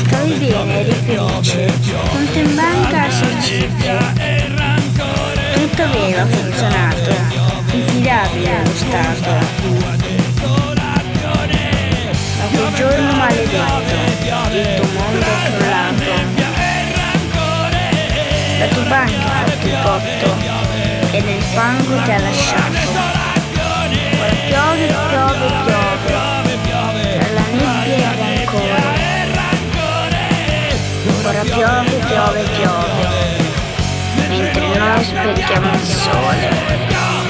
stavi bene, eri felice, conto in banca sei cifre. Tutto aveva funzionato, infidabile lo Stato. Ma quel giorno maledetto, il tuo mondo è crollato. La tua banca ha fatto il botto e nel fango ti ha lasciato. Ora piove, piove, piove, tra la nebbia e il rancore. Ora piove, piove, piove, mentre noi aspettiamo il sole.